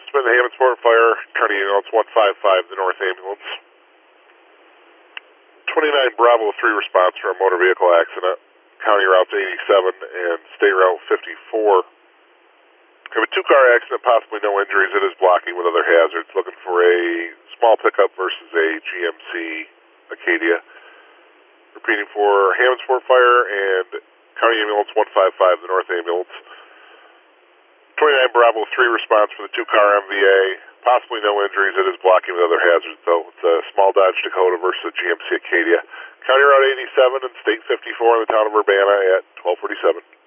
Smith Hammondsport Fire, County Ambulance 155, the North Ambulance. 29 Bravo 3 response for a motor vehicle accident. County Routes 87 and State Route 54. We have a two-car accident, possibly no injuries. It is blocking with other hazards. Looking for a small pickup versus a GMC Acadia. Repeating for Hammondsport Fire and County Ambulance 155, the North Ambulance. 29 Bravo 3 response for the two-car MVA. Possibly no injuries. It is blocking with other hazards, though. It's a small Dodge Dakota versus a GMC Acadia. County Route 87 and State 54 in the town of Urbana at 1247.